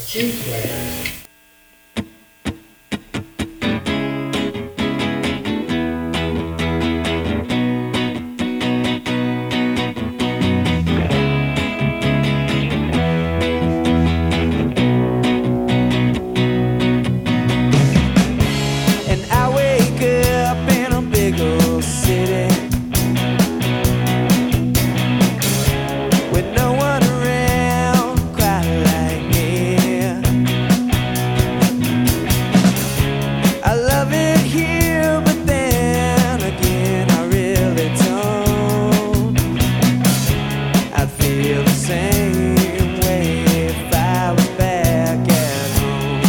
Two players. And I wake up in a big old city with no one around quite like me. I love it here, but then again I really don't. I'd feel the same way if I was back at home.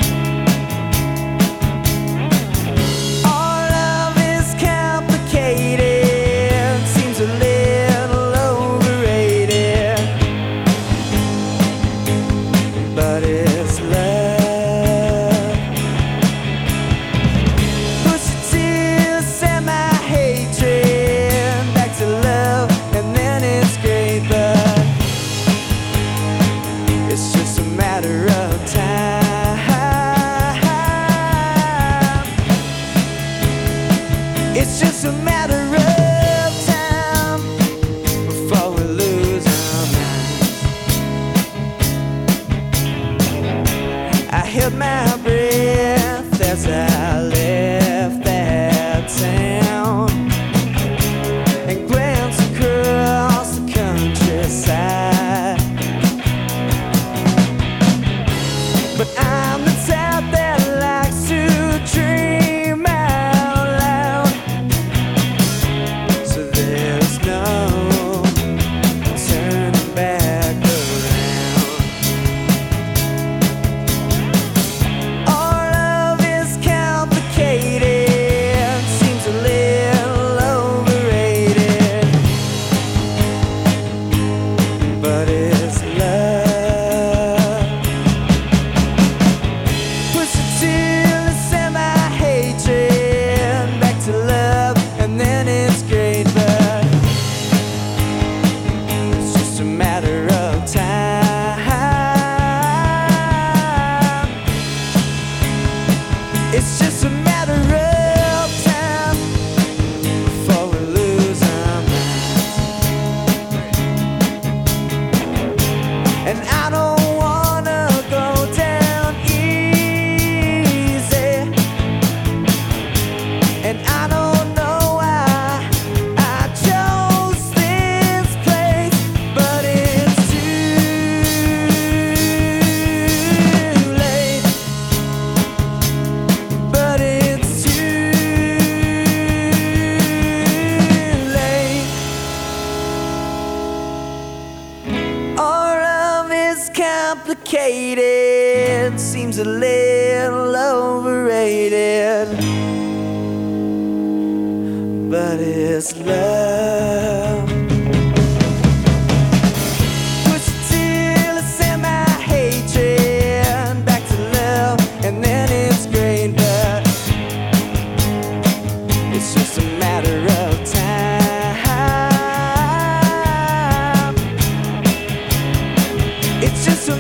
Our love is complicated, seems a little overrated, but it's love. Push it till semi-hatred, back to love, and then it's great, but it's just a matter of time. It's just a matter of time before we lose our minds. I held my breath as I left that town and glanced across the countryside. But I'm the type that likes to dream out loud, so there's no turning back around. Our love is complicated, seems a little overrated, but it's love. Push it till it's semi-hatred, back to love, and then it's great, but it's just a matter of time. It's just a matter of time before we lose our minds. And I don't wanna go down easy, and I don't know why I chose this place, but it's too late. But it's too late. Our love is complicated, seems a little overrated, but it's love. Push it till it's semi-hatred, back to love, and then it's great, but it's just a matter of time. It's just a